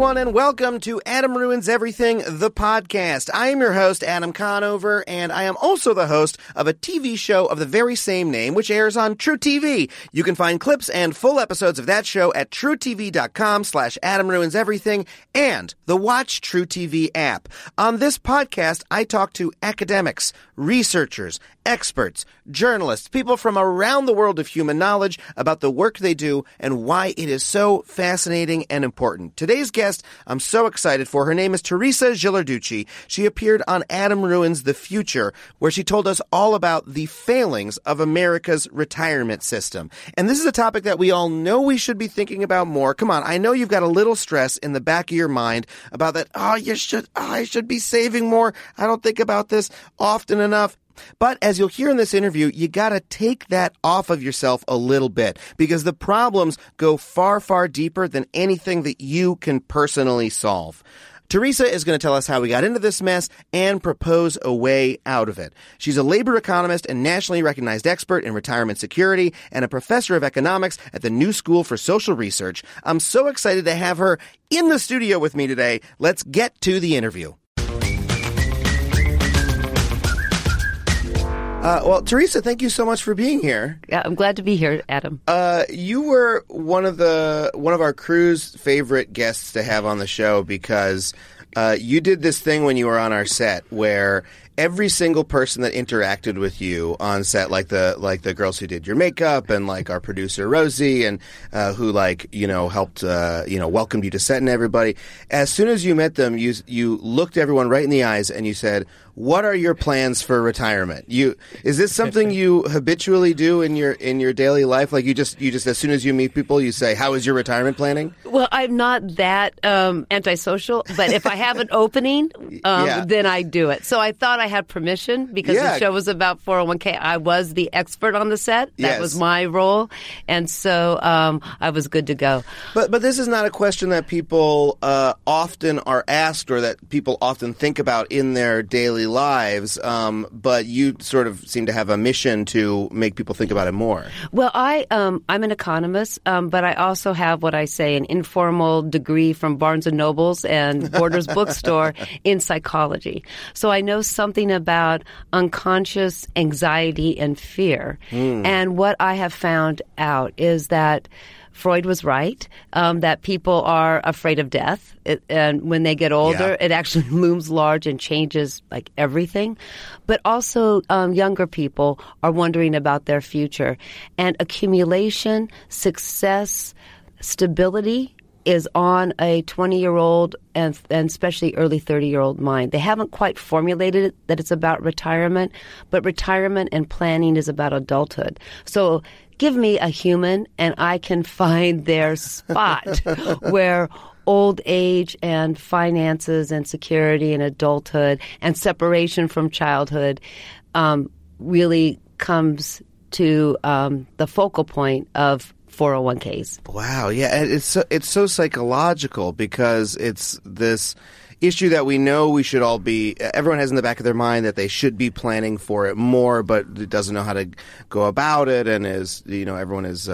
everyone, and welcome to Adam Ruins Everything, the podcast. I am your host, Adam Conover, and I am also the host of a TV show of the very same name, which airs on truTV. You can find clips and full episodes of that show at trutv.com/AdamRuinsEverything and the Watch truTV app. On this podcast, I talk to academics, researchers, experts, journalists, people from around the world of human knowledge about the work they do and why it is so fascinating and important. Today's guest, I'm so excited for. Her name is Teresa Ghilarducci. She appeared on Adam Ruins the Future, where she told us all about the failings of America's retirement system. And this is a topic that we all know we should be thinking about more. Come on, I know you've got a little stress in the back of your mind about that, I should be saving more. I don't think about this often enough. But as you'll hear in this interview, you gotta take that off of yourself a little bit because the problems go far, far deeper than anything that you can personally solve. Teresa is going to tell us how we got into this mess and propose a way out of it. She's a labor economist and nationally recognized expert in retirement security and a professor of economics at the New School for Social Research. I'm so excited to have her in the studio with me today. Let's get to the interview. Well, Teresa, thank you so much for being here. Yeah, I'm glad to be here, Adam. You were one of our crew's favorite guests to have on the show because you did this thing when you were on our set where every single person that interacted with you on set, like the girls who did your makeup and like our producer Rosie and who helped welcomed you to set and everybody. As soon as you met them, you looked everyone right in the eyes and you said, "What are your plans for retirement?" Is this something you habitually do in your daily life? Like you just as soon as you meet people, you say, "How is your retirement planning?" Well, I'm not that antisocial, but if I have an opening, then I do it. So I thought I had permission because the show was about 401k. I was the expert on the set. That was my role, and so I was good to go. But this is not a question that people often are asked or that people often think about in their daily lives, but you sort of seem to have a mission to make people think about it more. Well, I'm an economist, but I also have what I say an informal degree from Barnes & Nobles and Borders Bookstore in psychology. So I know something about unconscious anxiety and fear. And what I have found out is that Freud was right, that people are afraid of death. And when they get older, it actually looms large and changes like everything. But also younger people are wondering about their future. And accumulation, success, stability is on a 20-year-old and especially early 30-year-old mind. They haven't quite formulated it that it's about retirement, but retirement and planning is about adulthood. So give me a human and I can find their spot where old age and finances and security and adulthood and separation from childhood really comes to the focal point of 401ks. Wow, yeah, and it's so psychological because it's this issue that we know we should all be. Everyone has in the back of their mind that they should be planning for it more, but it doesn't know how to go about it, and everyone is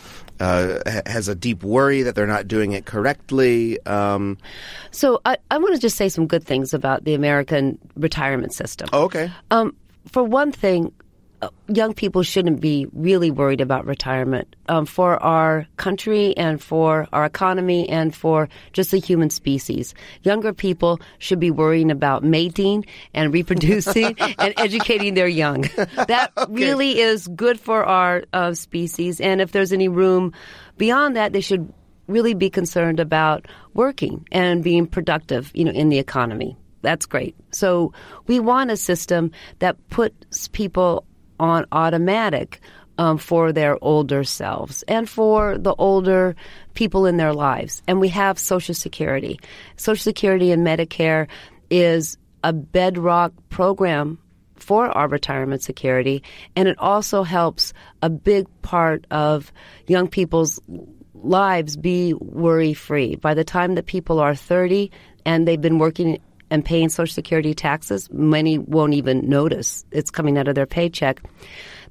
has a deep worry that they're not doing it correctly. So I want to just say some good things about the American retirement system. Oh, okay. For one thing, young people shouldn't be really worried about retirement for our country and for our economy and for just the human species. Younger people should be worrying about mating and reproducing and educating their young. That really is good for our species. And if there's any room beyond that, they should really be concerned about working and being productive, in the economy. That's great. So we want a system that puts people on automatic for their older selves and for the older people in their lives. And we have Social Security. Social Security and Medicare is a bedrock program for our retirement security, and it also helps a big part of young people's lives be worry-free. By the time that people are 30 and they've been working and paying Social Security taxes, many won't even notice it's coming out of their paycheck.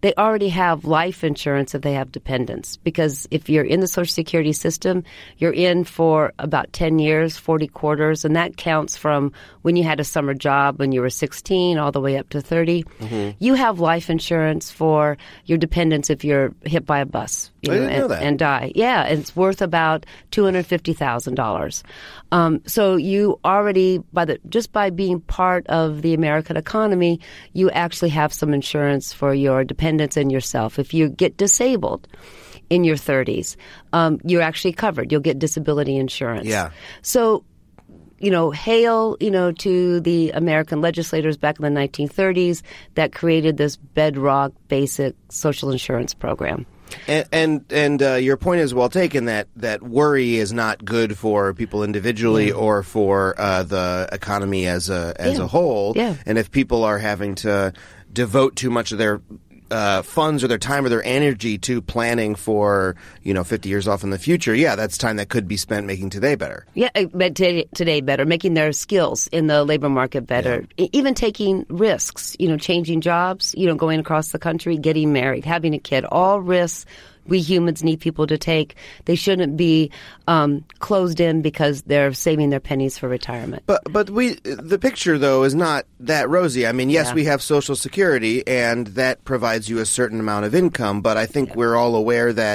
they already have life insurance if they have dependents. Because if you're in the Social Security system, you're in for about 10 years, 40 quarters, and that counts from when you had a summer job when you were 16 all the way up to 30. You have life insurance for your dependents if you're hit by a bus and die. Yeah, it's worth about $250,000. So you already, just by being part of the American economy, you actually have some insurance for your dependents and yourself. If you get disabled in your 30s, you're actually covered. You'll get disability insurance. Yeah. So, hail, to the American legislators back in the 1930s that created this bedrock basic social insurance program. And your point is well taken that worry is not good for people individually or for the economy as a whole. Yeah. And if people are having to devote too much of their funds or their time or their energy to planning for 50 years off in the future, that's time that could be spent making today better. Yeah, today better, making their skills in the labor market better, even taking risks, changing jobs, going across the country, getting married, having a kid, all risks we humans need people to take. They shouldn't be closed in because they're saving their pennies for retirement. But the picture, though, is not that rosy. I mean, yes, we have Social Security, and that provides you a certain amount of income. But I think we're all aware that,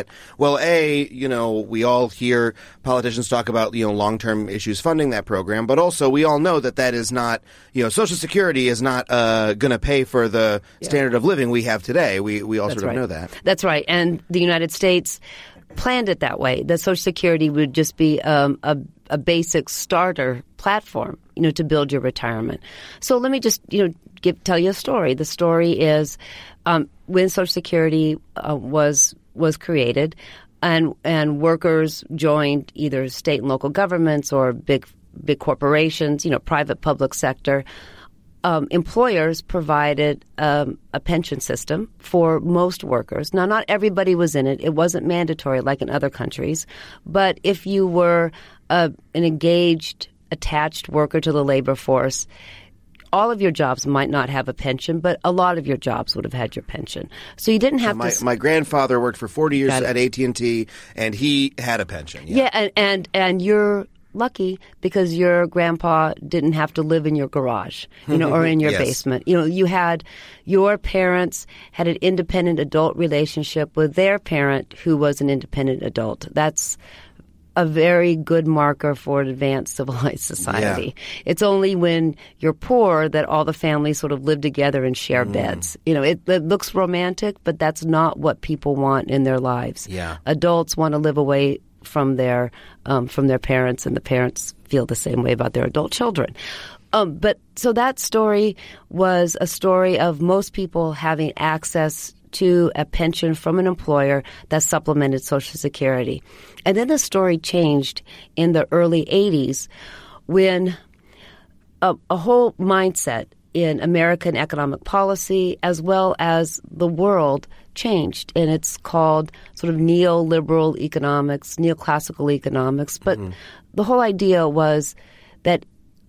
we all hear politicians talk about, long-term issues funding that program. But also, we all know that is not, Social Security is not going to pay for the standard of living we have today. We all know that. That's right. And the United States planned it that way, that Social Security would just be a basic starter platform, to build your retirement. So let me just, tell you a story. The story is when Social Security was created, and workers joined either state and local governments or big corporations, private public sector. Employers provided a pension system for most workers. Now, not everybody was in it. It wasn't mandatory like in other countries. But if you were an engaged, attached worker to the labor force, all of your jobs might not have a pension, but a lot of your jobs would have had your pension. So you didn't have to... My grandfather worked for 40 years at AT&T, and he had a pension. Yeah, and you're lucky because your grandpa didn't have to live in your garage, or in your basement. Your parents had an independent adult relationship with their parent who was an independent adult. That's a very good marker for an advanced civilized society. Yeah. It's only when you're poor that all the families sort of live together and share beds. It looks romantic, but that's not what people want in their lives. Yeah. Adults want to live away from their parents, and the parents feel the same way about their adult children. But so that story was a story of most people having access to a pension from an employer that supplemented Social Security. And then the story changed in the early 80s when a whole mindset in American economic policy as well as the world changed. And it's called sort of neoliberal economics, neoclassical economics. But the whole idea was that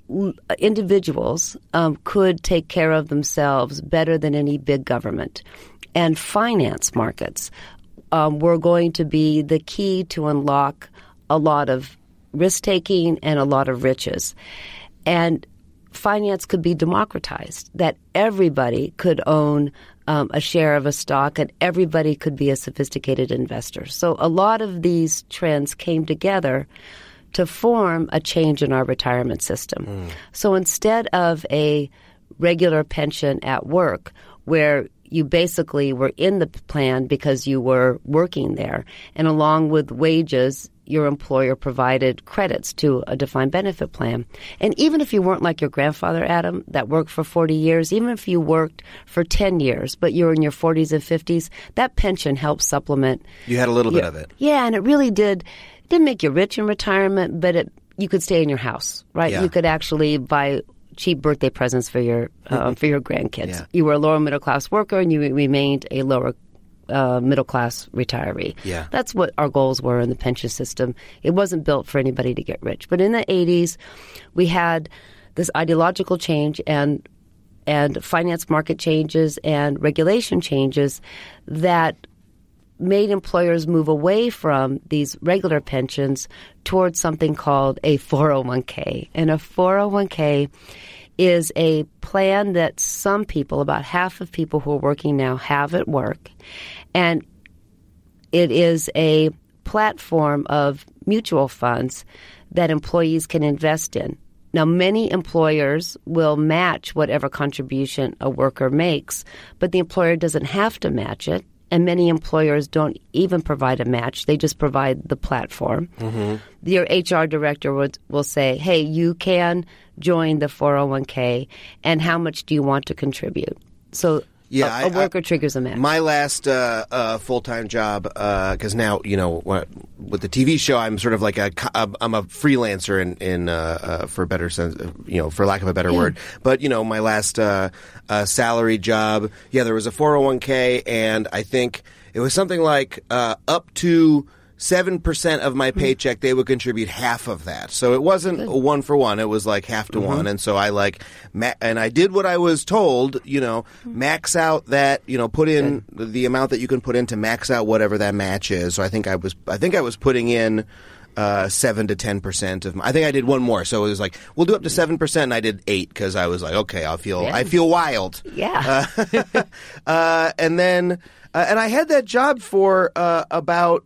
individuals could take care of themselves better than any big government. And finance markets were going to be the key to unlock a lot of risk-taking and a lot of riches. And finance could be democratized, that everybody could own a share of a stock and everybody could be a sophisticated investor. So a lot of these trends came together to form a change in our retirement system. So instead of a regular pension at work where you basically were in the plan because you were working there, and along with wages, your employer provided credits to a defined benefit plan. And even if you weren't like your grandfather, Adam, that worked for 40 years, even if you worked for 10 years, but you were in your 40s and 50s, that pension helped supplement. You had a little bit of it. Yeah, and it really did. It didn't make you rich in retirement, but you could stay in your house, right? Yeah. You could actually buy cheap birthday presents for your grandkids. Yeah. You were a lower middle class worker, and you remained a lower middle class retiree. Yeah. That's what our goals were in the pension system. It wasn't built for anybody to get rich. But in the 80s, we had this ideological change, and and finance market changes and regulation changes that made employers move away from these regular pensions towards something called a 401k. And a 401k is a plan that some people, about half of people who are working now, have at work. And it is a platform of mutual funds that employees can invest in. Now, many employers will match whatever contribution a worker makes, but the employer doesn't have to match it. And many employers don't even provide a match. They just provide the platform. Mm-hmm. Your HR director will say, hey, you can join the 401k, and how much do you want to contribute? So a worker triggers a match. My last full-time job, because now, with the TV show, I'm sort of like I'm a freelancer in for a better sense, for lack of a better word. But, my last salary job, there was a 401k, and I think it was something like up to 7% of my paycheck, they would contribute half of that. So it wasn't a 1-for-1. It was like half to one. And so I and I did what I was told, max out that, put in the amount that you can put in to max out whatever that match is. So I think I was putting in 7 to 10% of I think I did one more. So it was like, we'll do up to 7%, and I did 8 because I was like, okay, I feel wild. Yeah. And then, and I had that job for about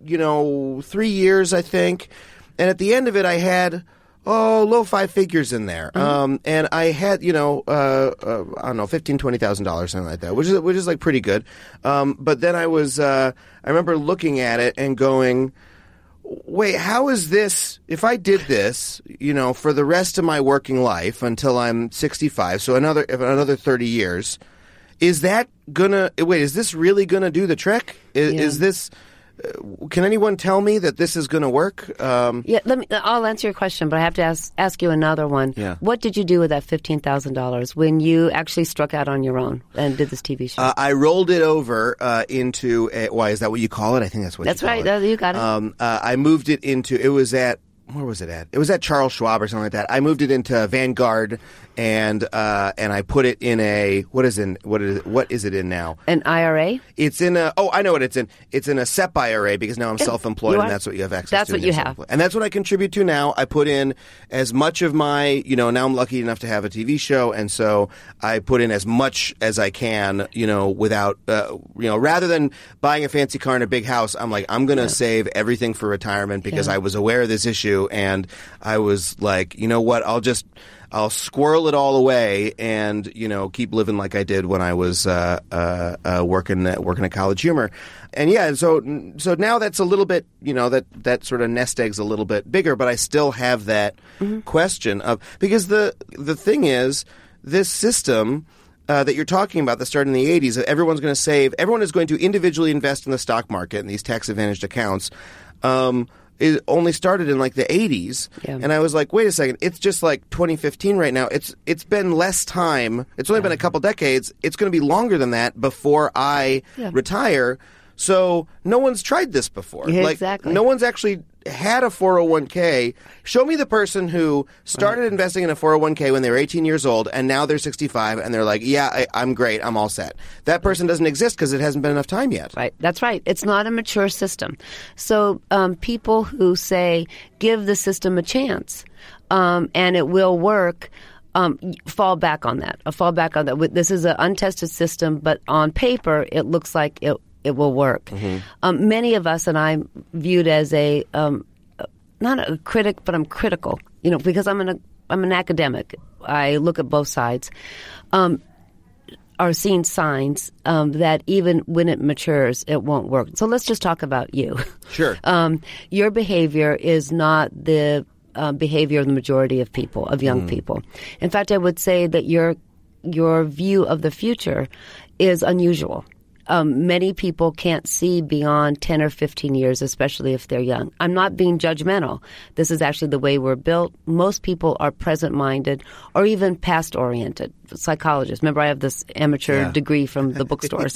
3 years, I think. And at the end of it, I had, low 5 figures in there. And I had, I don't know, $15,000, $20,000, something like that, which is like pretty good. But then I remember looking at it and going, wait, how is this, if I did this, for the rest of my working life until I'm 65, so another 30 years, is this really gonna do the trick? Is this... Can anyone tell me that this is going to work? I'll answer your question, but I have to ask you another one. Yeah. What did you do with that $15,000 when you actually struck out on your own and did this TV show? I rolled it over into why is that what you call it? I think that's what that's you call right. it. You got it. I moved it into. It was at. Where was it at? It was at Charles Schwab or something like that. I moved it into Vanguard, and I put it in a what is it in now? An IRA? It's in a I know what it's in. It's in a SEP IRA because now I'm self-employed, and that's what you have access to. That's what you have. And that's what I contribute to now. I put in as much of my, now I'm lucky enough to have a TV show, and so I put in as much as I can, without, rather than buying a fancy car and a big house, I'm like, I'm going to save everything for retirement because I was aware of this issue. And I was like, you know what? I'll squirrel it all away and, keep living like I did when I was working at College Humor. And so now that's a little bit, that sort of nest egg's a little bit bigger, but I still have that question of, because the thing is, this system that you're talking about that started in the 80s, everyone is going to individually invest in the stock market in these tax-advantaged accounts. It only started in like the 80s, and I was like, wait a second, it's just like 2015 right now. It's been less time. It's only been a couple decades. It's going to be longer than that before I retire. So no one's tried this before. Yeah, exactly. No one's actually had a 401k. Show me the person who started investing in a 401k when they were 18 years old, and now they're 65, and they're like, I'm great, I'm all set. That person doesn't exist because it hasn't been enough time yet. Right. That's right. It's not a mature system. So people who say, give the system a chance, and it will work, fall back on that. This is an untested system, but on paper, it looks like it will work. Mm-hmm. Many of us, and I'm viewed as a not a critic, but I'm critical. Because I'm an academic. I look at both sides. Are seeing signs that even when it matures, it won't work. So let's just talk about you. Sure. Your behavior is not the behavior of the majority of people, of young people. In fact, I would say that your view of the future is unusual. Many people can't see beyond 10 or 15 years, especially if they're young. I'm not being judgmental. This is actually the way we're built. Most people are present-minded or even past-oriented. Psychologists. Remember, I have this amateur degree from the bookstores.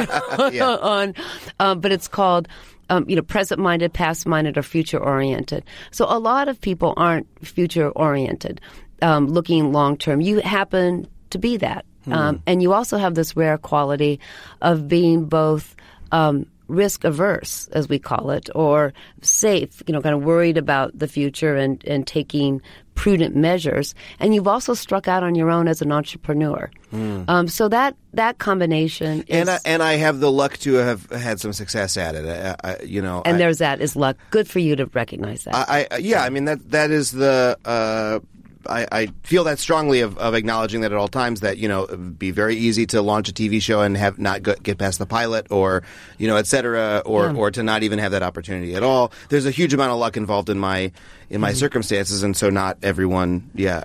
But it's called present-minded, past-minded, or future-oriented. So a lot of people aren't future-oriented, looking long-term. You happen to be that. And you also have this rare quality of being both risk averse, as we call it, or safe, kind of worried about the future and taking prudent measures. And you've also struck out on your own as an entrepreneur. So that combination is... And I have the luck to have had some success at it. There's that is luck. Good for you to recognize that. I mean, that is the... I feel that strongly of acknowledging that at all times, that it'd be very easy to launch a TV show and have not get past the pilot, or et cetera, or to not even have that opportunity at all. There's a huge amount of luck involved in my circumstances, and so not everyone.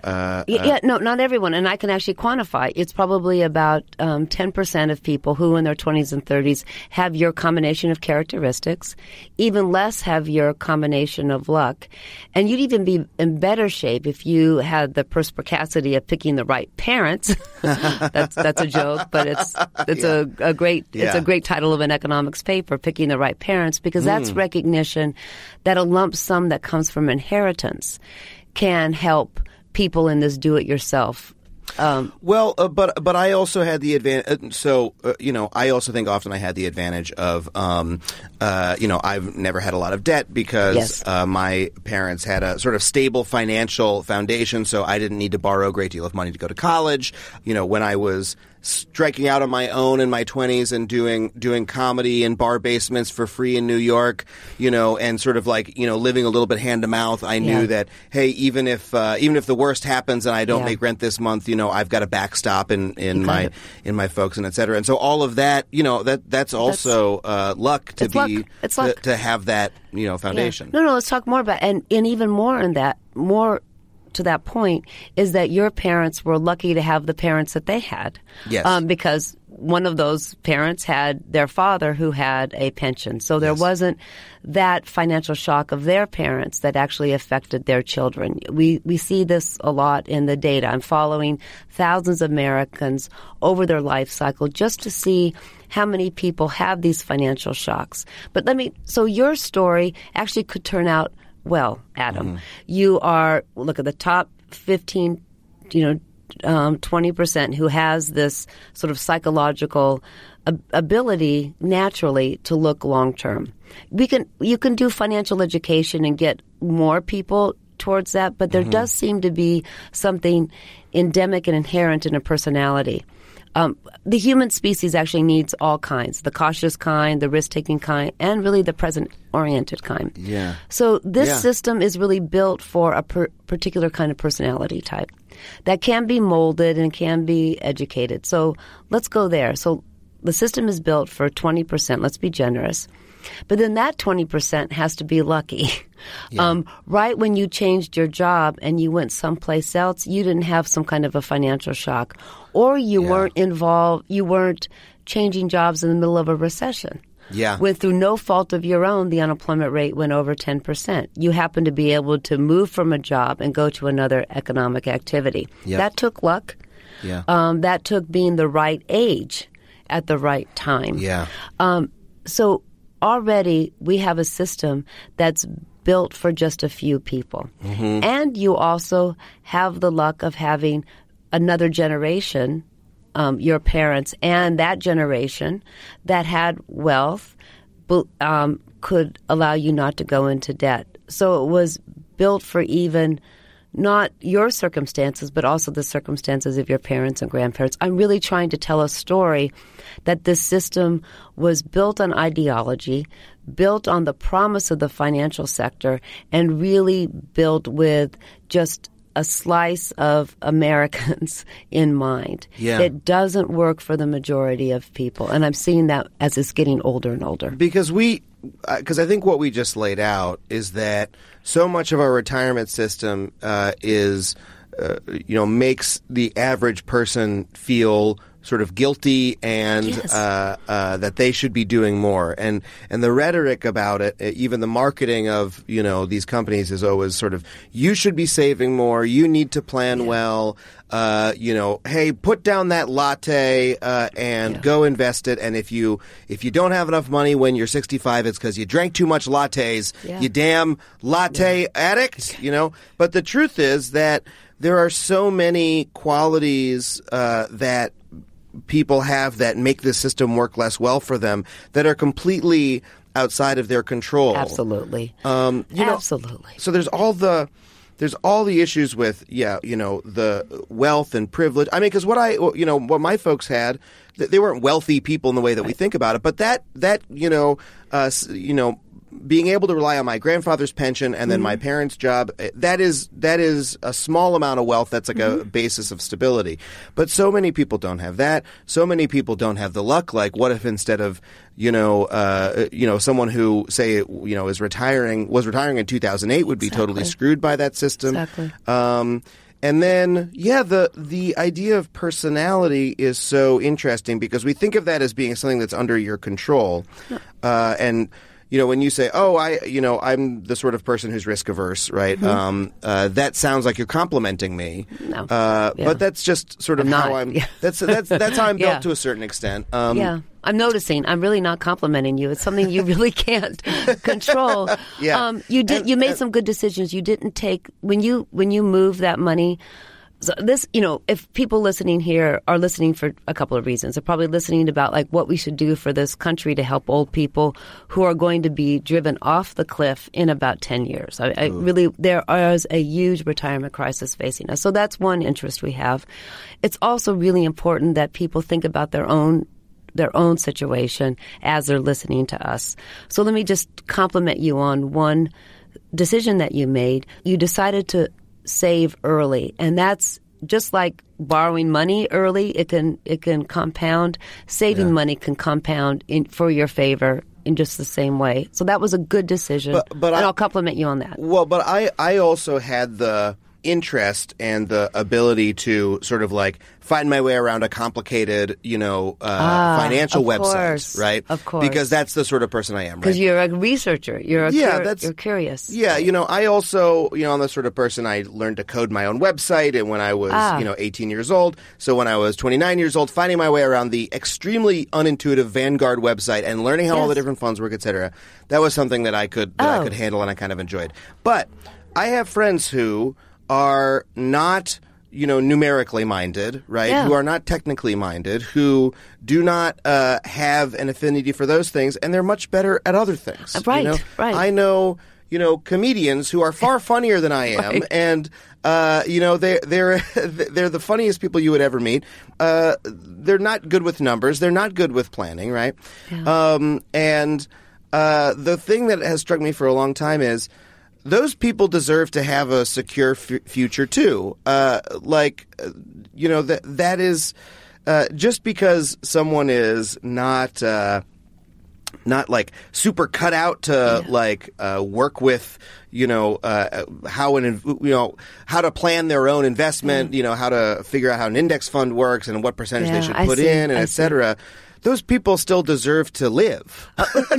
Not everyone, and I can actually quantify. It's probably about 10% of people who in their 20s and 30s have your combination of characteristics. Even less have your combination of luck, and you'd even be in better shape if you had the perspicacity of picking the right parents. That's a joke, but it's a great title of an economics paper, Picking the Right Parents, because that's recognition that a lump sum that comes from inheritance can help people in this do-it-yourself. But I also had the advantage. I also think often I had the advantage of, I've never had a lot of debt because my parents had a sort of stable financial foundation, so I didn't need to borrow a great deal of money to go to college. When I was striking out on my own in my 20s and doing comedy in bar basements for free in New York, and sort of living a little bit hand to mouth, I knew that, hey, even if the worst happens and I don't make rent this month, I've got a backstop in my folks and et cetera. And so all of that, that's also luck to to have that, foundation. Yeah. No, let's talk more about, and even more in that, more to that point, is that your parents were lucky to have the parents that they had. Yes. Because one of those parents had their father who had a pension. So there wasn't that financial shock of their parents that actually affected their children. We see this a lot in the data. I'm following thousands of Americans over their life cycle just to see how many people have these financial shocks. But so your story actually could turn out well, Adam. You are, look at the top 15, 20% who has this sort of psychological ability naturally to look long term. You can do financial education and get more people towards that, but there does seem to be something endemic and inherent in a personality. The human species actually needs all kinds, the cautious kind, the risk-taking kind, and really the present-oriented kind. Yeah. So this system is really built for a particular kind of personality type that can be molded and can be educated. So let's go there. So the system is built for 20%. Let's be generous. But then that 20% has to be lucky. Yeah. Right when you changed your job and you went someplace else, you didn't have some kind of a financial shock. Or you weren't involved, you weren't changing jobs in the middle of a recession. Yeah. When through no fault of your own, the unemployment rate went over 10%. You happened to be able to move from a job and go to another economic activity. Yep. That took luck. Yeah. That took being the right age at the right time. Yeah. So already we have a system that's built for just a few people. And you also have the luck of having another generation, your parents and that generation that had wealth, could allow you not to go into debt. So it was built for even not your circumstances, but also the circumstances of your parents and grandparents. I'm really trying to tell a story that this system was built on ideology, built on the promise of the financial sector, and really built with just a slice of Americans in mind. Yeah. It doesn't work for the majority of people. And I'm seeing that as it's getting older and older. Because I think what we just laid out is that so much of our retirement system makes the average person feel sort of guilty and that they should be doing more. And the rhetoric about it, even the marketing of, these companies is always sort of, you should be saving more, you need to plan well, hey, put down that latte and go invest it. And if you don't have enough money when you're 65, it's because you drank too much lattes, you damn latte addict, But the truth is that there are so many qualities that people have that make the system work less well for them that are completely outside of their control. Absolutely. Absolutely. So there's all the issues with, the wealth and privilege. I mean, because what my folks had, they weren't wealthy people in the way that we think about it, but that being able to rely on my grandfather's pension and then my parents' job, that is a small amount of wealth. That's like a basis of stability. But so many people don't have that. So many people don't have the luck. Like, what if instead of someone who say was retiring in 2008 would be totally screwed by that system. Exactly. And then, the idea of personality is so interesting because we think of that as being something that's under your control, and. When you say, I'm the sort of person who's risk averse, right? That sounds like you're complimenting me. No. But that's just sort of how I'm. Yeah. That's how I'm built to a certain extent. I'm noticing. I'm really not complimenting you. It's something you really can't control. You made some good decisions. You didn't take when you moved that money. So this, if people listening here are listening for a couple of reasons, they're probably listening about like what we should do for this country to help old people who are going to be driven off the cliff in about 10 years. I really, there is a huge retirement crisis facing us. So that's one interest we have. It's also really important that people think about their own situation as they're listening to us. So let me just compliment you on one decision that you made. You decided to save early, and that's just like borrowing money early. It can compound. Saving money can compound for your favor in just the same way. So that was a good decision, and I'll compliment you on that. Well, but I also had the interest and the ability to sort of like find my way around a complicated, financial website, right? Of course. Because that's the sort of person I am, right? Because you're a researcher. You're curious. Yeah, I also, I'm the sort of person I learned to code my own website and when I was, 18 years old. So when I was 29 years old, finding my way around the extremely unintuitive Vanguard website and learning how all the different funds work, et cetera, that was something that I could handle and I kind of enjoyed. But I have friends who are not, numerically minded, right? Yeah. Who are not technically minded, who do not have an affinity for those things, and they're much better at other things. Right. I know, comedians who are far funnier than I am, and they're the funniest people you would ever meet. They're not good with numbers. They're not good with planning, right? Yeah. The thing that has struck me for a long time is those people deserve to have a secure future too. That is just because someone is not like super cut out to work with how to plan their own investment, how to figure out how an index fund works and what percentage they should put in, and et cetera. Those people still deserve to live.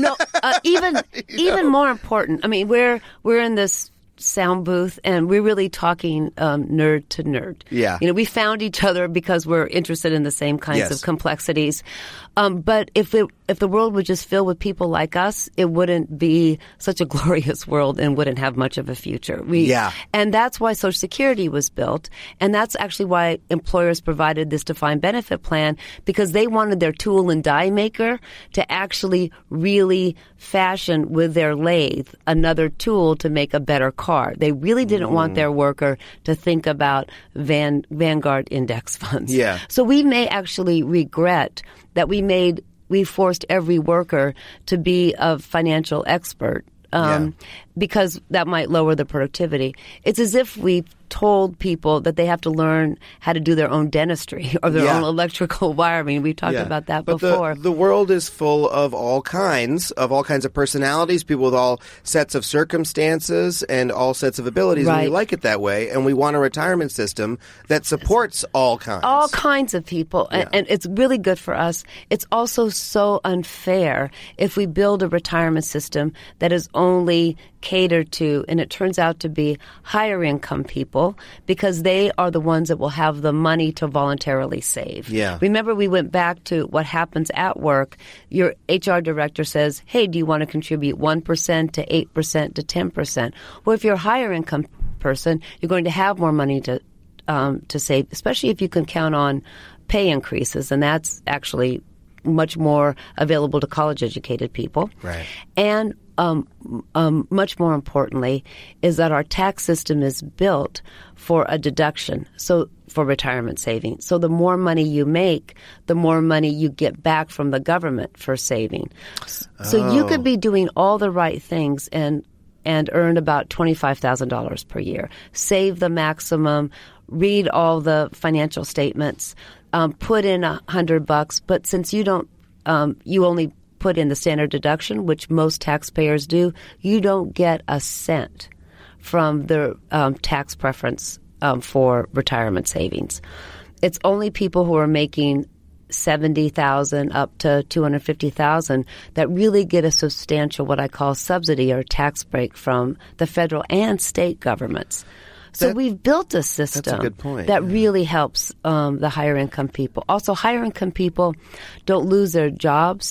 Even more important. I mean, we're in this sound booth, and we're really talking nerd to nerd. Yeah. We found each other because we're interested in the same kinds of complexities. But if the world would just fill with people like us, it wouldn't be such a glorious world and wouldn't have much of a future. And that's why Social Security was built, and that's actually why employers provided this defined benefit plan, because they wanted their tool and die maker to actually really fashion with their lathe another tool to make a better car. They really didn't want their worker to think about Vanguard index funds. Yeah. So we may actually regret that we forced every worker to be a financial expert because that might lower the productivity. It's as if we told people that they have to learn how to do their own dentistry or their own electrical wiring. We've talked about that before. The world is full of all kinds of personalities, people with all sets of circumstances and all sets of abilities, and we like it that way, and we want a retirement system that supports all kinds. All kinds of people, and it's really good for us. It's also so unfair if we build a retirement system that is only catered to, and it turns out to be higher income people, because they are the ones that will have the money to voluntarily save. Yeah. Remember, we went back to what happens at work. Your HR director says, hey, do you want to contribute 1% to 8% to 10%? Well, if you're a higher income person, you're going to have more money to save, especially if you can count on pay increases, and that's actually much more available to college-educated people. Right. And much more importantly is that our tax system is built for a deduction, so for retirement savings. So the more money you make, the more money you get back from the government for saving. So you could be doing all the right things and earn about $25,000 per year. Save the maximum, read all the financial statements, put in $100, but since you don't, you only put in the standard deduction, which most taxpayers do, you don't get a cent from the tax preference for retirement savings. It's only people who are making $70,000 up to $250,000 that really get a substantial, what I call subsidy or tax break from the federal and state governments. So we've built a system that really helps the higher income people. Also, higher income people don't lose their jobs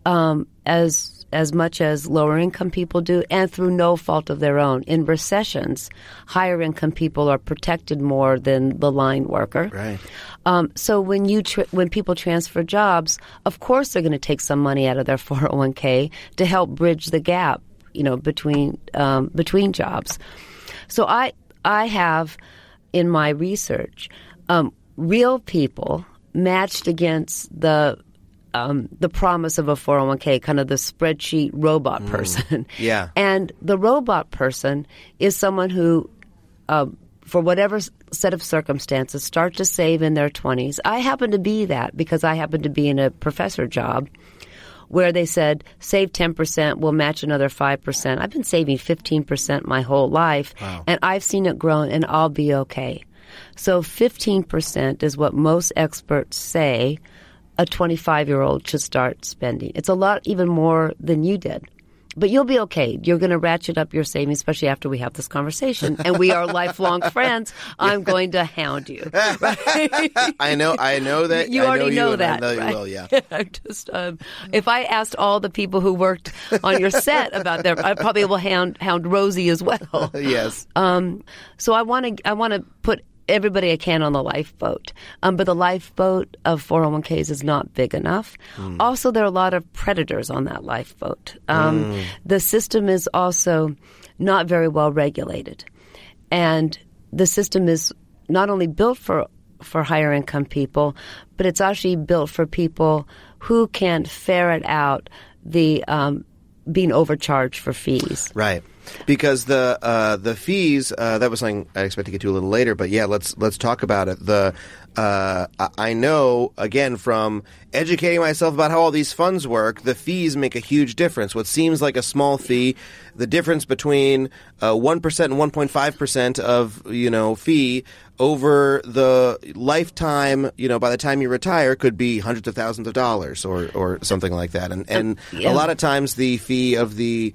as much as lower income people do, and through no fault of their own. In recessions, higher income people are protected more than the line worker. Right. So when people transfer jobs, of course they're going to take some money out of their 401k to help bridge the gap, between jobs. So I have in my research real people matched against the promise of a 401k, kind of the spreadsheet robot person. Yeah. And the robot person is someone who, for whatever set of circumstances, start to save in their 20s. I happen to be that because I happen to be in a professor job where they said, save 10%, we'll match another 5%. I've been saving 15% my whole life, and I've seen it grow, and I'll be okay. So 15% is what most experts say a 25-year-old should start spending. It's a lot, even more than you did. But you'll be okay. You're going to ratchet up your savings, especially after we have this conversation. And we are lifelong friends. I'm going to hound you. Right? I know that. You already know that. I know right? you will, yeah. I'm just, if I asked all the people who worked on your set about their, I probably will hound Rosie as well. Yes. So I want to put everybody I can on the lifeboat. But the lifeboat of 401ks is not big enough. Also, there are a lot of predators on that lifeboat. The system is also not very well regulated. And the system is not only built for higher income people, but it's actually built for people who can ferret out the being overcharged for fees. Right. Because the fees, that was something I expect to get to a little later, but yeah, let's talk about it. I know, again, from educating myself about how all these funds work, the fees make a huge difference. What seems like a small fee, the difference between 1% and 1.5% of, fee over the lifetime, by the time you retire could be hundreds of thousands of dollars or something like that. And a lot of times the fee of the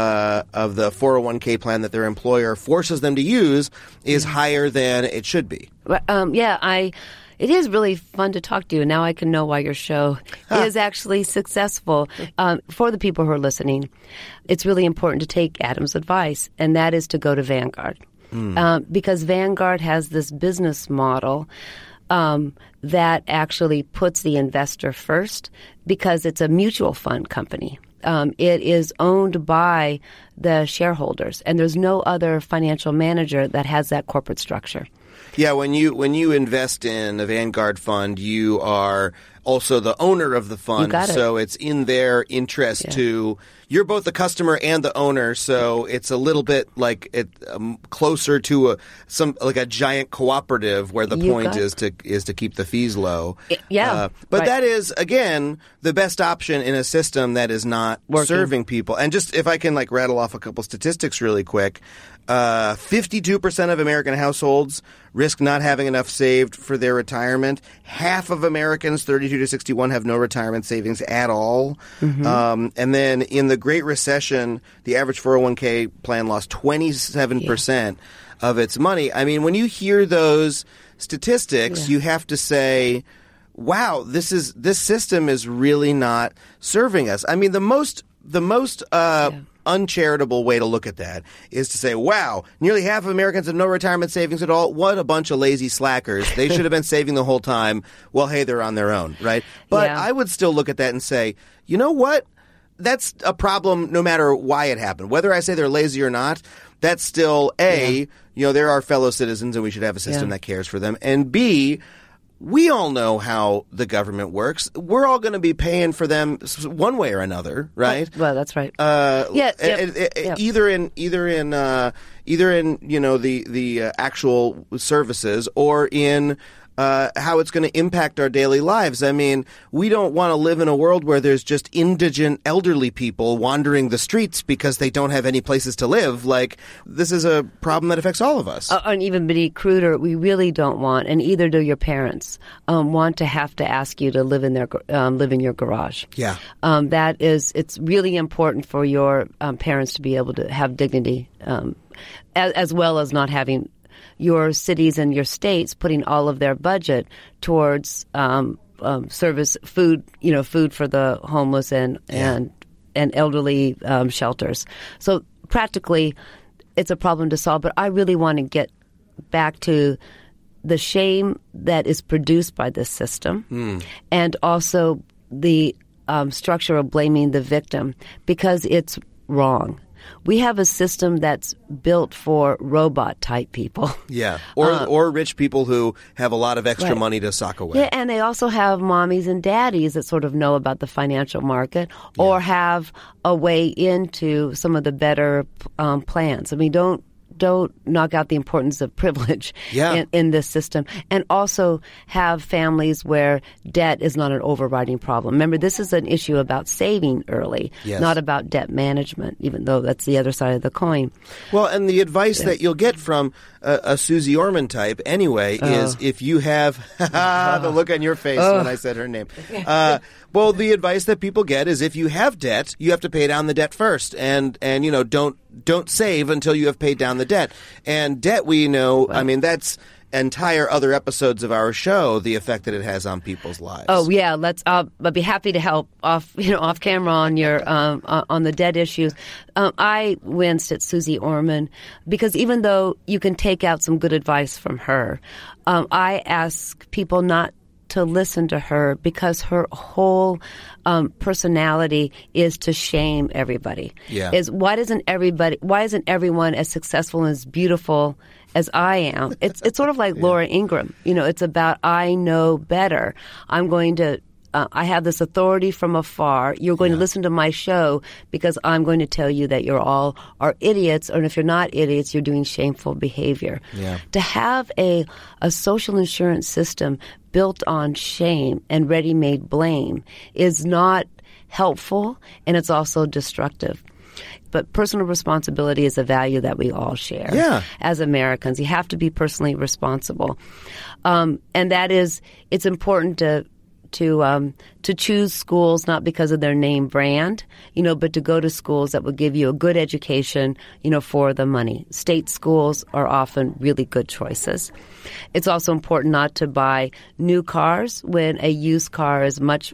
401k plan that their employer forces them to use is higher than it should be. It is really fun to talk to you, and now I can know why your show is actually successful. For the people who are listening, it's really important to take Adam's advice, and that is to go to Vanguard. Because Vanguard has this business model that actually puts the investor first because it's a mutual fund company. It is owned by the shareholders, and there's no other financial manager that has that corporate structure. Yeah, when you invest in a Vanguard fund, you are also the owner of the fund, so it's in their interest to. You're both the customer and the owner, so it's a little bit like closer to a giant cooperative where the point is to keep the fees low. But that is again the best option in a system that is not serving people. And just if I can rattle off a couple statistics really quick. 52% of American households risk not having enough saved for their retirement. Half of Americans 32 to 61 have no retirement savings at all. And then in the Great Recession, the average 401k plan lost 27% of its money. I mean, when you hear those statistics, you have to say, wow, this system is really not serving us. I mean, the most uncharitable way to look at that is to say, wow, nearly half of Americans have no retirement savings at all. What a bunch of lazy slackers. They should have been saving the whole time. Well, hey, they're on their own, right? But I would still look at that and say, you know what? That's a problem no matter why it happened. Whether I say they're lazy or not, that's still they're our fellow citizens and we should have a system that cares for them. And B, we all know how the government works. We're all going to be paying for them one way or another, right? Well, that's right. Either in the actual services or in how it's going to impact our daily lives. I mean, we don't want to live in a world where there's just indigent elderly people wandering the streets because they don't have any places to live. Like, this is a problem that affects all of us. And even Benny Cruder, we really don't want, and either do your parents, want to have to ask you to live in your garage. Yeah. It's really important for your parents to be able to have dignity, as well as not having your cities and your states putting all of their budget towards service food for the homeless and elderly shelters. So practically, it's a problem to solve. But I really want to get back to the shame that is produced by this system, and also the structure of blaming the victim because it's wrong. We have a system that's built for robot-type people. Yeah, or rich people who have a lot of extra money to sock away. Yeah, and they also have mommies and daddies that sort of know about the financial market or have a way into some of the better plans. I mean, don't knock out the importance of privilege in this system. And also have families where debt is not an overriding problem. Remember, this is an issue about saving early, not about debt management, even though that's the other side of the coin. Well, and the advice that you'll get from a Susie Orman type anyway is if you have the look on your face when I said her name. Well, the advice that people get is if you have debt, you have to pay down the debt first, and don't save until you have paid down the debt. And debt, we know, I mean, that's entire other episodes of our show, the effect that it has on people's lives. Oh yeah, I'll be happy to help off camera on your on the debt issues. I winced at Susie Orman because even though you can take out some good advice from her, I ask people not to listen to her because her whole personality is to shame everybody. Yeah. Why isn't everyone as successful and as beautiful as I am? It's sort of like Laura Ingraham. It's about I know better. I'm going to I have this authority from afar. You're going to listen to my show because I'm going to tell you that you're all are idiots, or if you're not idiots, you're doing shameful behavior. Yeah. To have a social insurance system built on shame and ready-made blame is not helpful, and it's also destructive. But personal responsibility is a value that we all share as Americans. You have to be personally responsible. And that is, it's important to choose schools not because of their name brand, but to go to schools that will give you a good education, for the money. State schools are often really good choices. It's also important not to buy new cars when a used car is much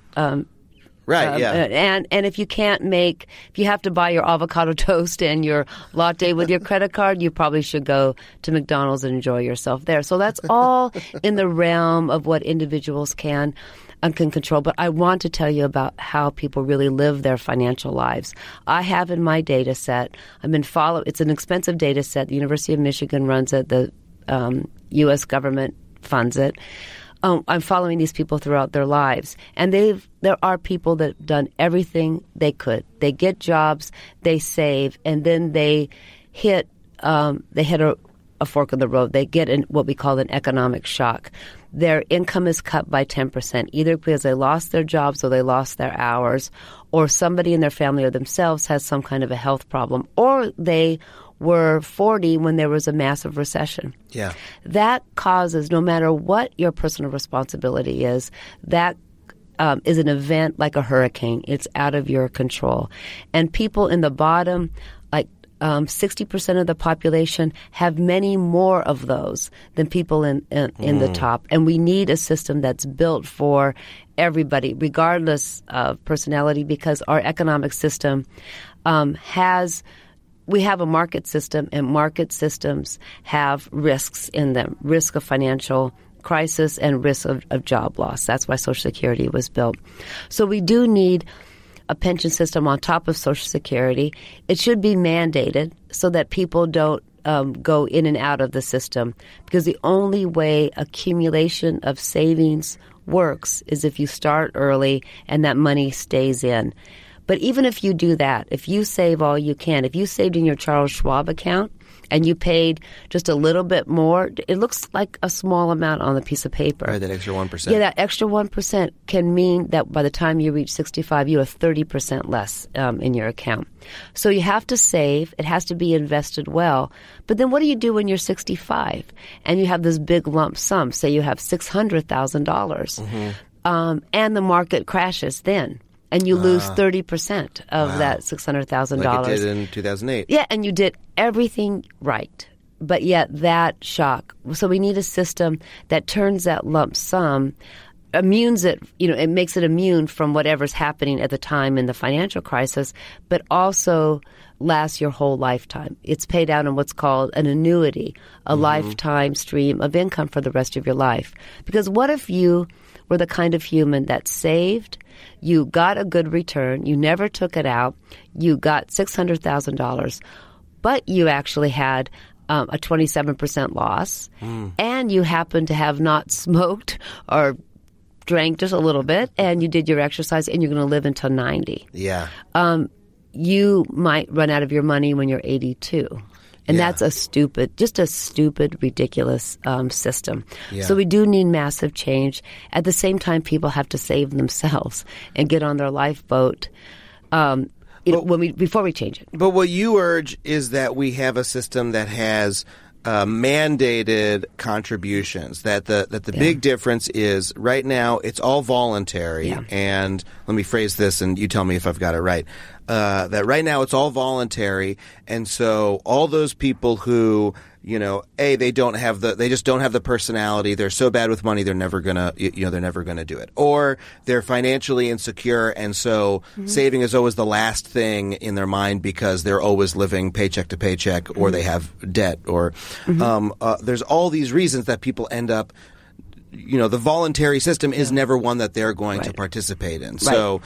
and if you have to buy your avocado toast and your latte with your credit card, you probably should go to McDonald's and enjoy yourself there. So that's all in the realm of what individuals can control. But I want to tell you about how people really live their financial lives. I have in my data set, it's an expensive data set. The University of Michigan runs it. The U.S. government funds it. I'm following these people throughout their lives, and there are people that have done everything they could. They get jobs, they save, and then they hit a fork in the road. They get what we call an economic shock. Their income is cut by 10%, either because they lost their jobs or they lost their hours, or somebody in their family or themselves has some kind of a health problem, or they were 40 when there was a massive recession. Yeah. That causes, no matter what your personal responsibility is, that is an event like a hurricane. It's out of your control. And people in the bottom, like 60% of the population have many more of those than people in the top. And we need a system that's built for everybody, regardless of personality, because our economic system we have a market system, and market systems have risks in them, risk of financial crisis and risk of job loss. That's why Social Security was built. So we do need a pension system on top of Social Security. It should be mandated so that people don't go in and out of the system, because the only way accumulation of savings works is if you start early and that money stays in. But even if you do that, if you save all you can, if you saved in your Charles Schwab account and you paid just a little bit more, it looks like a small amount on the piece of paper. Right, that extra 1%. Yeah, that extra 1% can mean that by the time you reach 65, you have 30% less in your account. So you have to save. It has to be invested well. But then what do you do when you're 65 and you have this big lump sum? Say you have $600,000 and the market crashes then. And you lose 30% of that $600,000. Like it did in 2008. Yeah, and you did everything right. But yet that shock. So we need a system that turns that lump sum, immunes it, it makes it immune from whatever's happening at the time in the financial crisis, but also lasts your whole lifetime. It's paid out in what's called an annuity, a lifetime stream of income for the rest of your life. Because what if you were the kind of human that saved, you got a good return, you never took it out, you got $600,000, but you actually had a 27% loss, and you happen to have not smoked or drank just a little bit, and you did your exercise, and you're going to live until 90. Yeah. You might run out of your money when you're 82. And that's a stupid, ridiculous system. Yeah. So we do need massive change. At the same time, people have to save themselves and get on their lifeboat before we change it. But what you urge is that we have a system that has mandated contributions. That the big difference is right now it's all voluntary. Yeah. And let me phrase this, and you tell me if I've got it right. That right now it's all voluntary, and so all those people who they just don't have the personality. They're so bad with money, they're never gonna do it, or they're financially insecure, and so saving is always the last thing in their mind because they're always living paycheck to paycheck, or they have debt, or there's all these reasons that people end up. The voluntary system is never one that they're going to participate in. So,